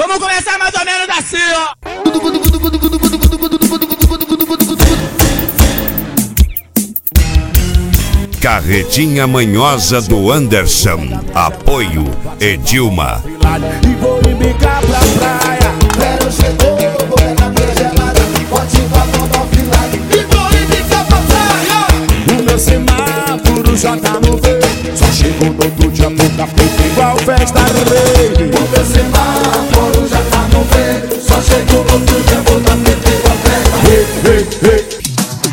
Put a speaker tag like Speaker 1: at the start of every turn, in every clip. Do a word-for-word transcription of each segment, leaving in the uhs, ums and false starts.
Speaker 1: Vamos começar mais ou menos assim, ó.
Speaker 2: Carretinha manhosa do Anderson. Apoio Edilma.
Speaker 3: E vou embicar pra praia.
Speaker 4: Quero chegou, vou ver na minha gelada. Pode bater no offline. E vou embicar pra praia.
Speaker 3: O meu semáforo já tá no verde. Só chego no outro dia boca preta igual festa rave.
Speaker 4: O meu semáforo já tá no verde. Só chego no outro dia boca preta igual festa rave.
Speaker 3: Hey, hey, hey.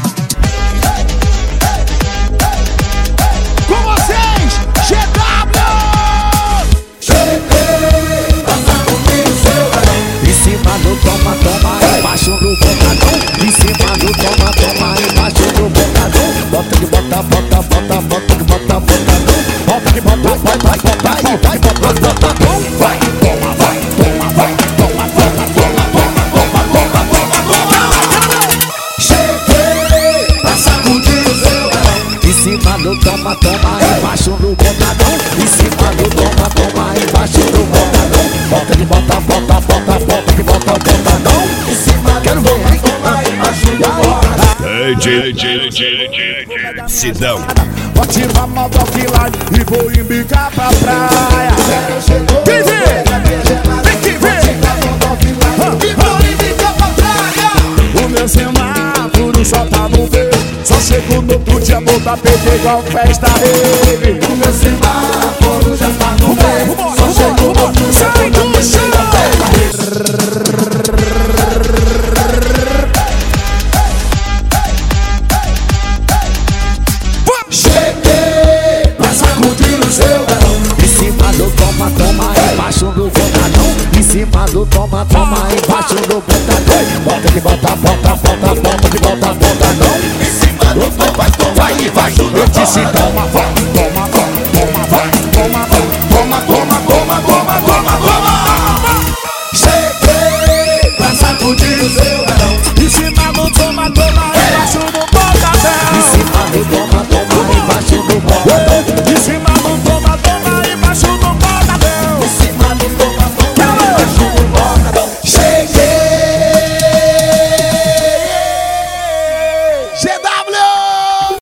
Speaker 4: Toma, toma, embaixo do botadão. Em cima do toma, toma, embaixo do botadão. Bota que bota, bota, bota, bota que bota, botadão. Bota que bota, bota, bota e vai, bota, botadão. Vai, toma, vai, toma, vai, toma, toma, toma, toma, toma, toma, toma, toma. Cheguei pra sacudir o seu verão. Em cima do toma, toma, embaixo do botadão. Em cima do toma, toma, embaixo do botadão. Bota que bota, bota, bota, bota que bota, botadão. Em cima, quero ver, hein? Toma, embaixo do botadão.
Speaker 2: Sidão.
Speaker 3: Vou tirar mal do offline e vou embicar pra praia.
Speaker 4: Quero chegou,
Speaker 3: Quem vê?
Speaker 4: Vem que vem. E vou embicar pra praia.
Speaker 3: O meu semáforo só tá no verde. Só chego no outro dia, botar peito igual festa rave.
Speaker 4: O meu semáforo já tá no verde. Só chego no outro dia,
Speaker 3: sai
Speaker 4: botar
Speaker 3: do
Speaker 4: peito
Speaker 3: chão.
Speaker 4: igual festa rave. Cheguei pra sacudir o seu verão. Em cima do toma, toma, embaixo do botadão. Em cima do toma, toma, embaixo do botadão. Bota que bota, bota, bota, bota que bota, botadão. Em cima do toma, toma, embaixo do botadão. Eu disse toma, toma.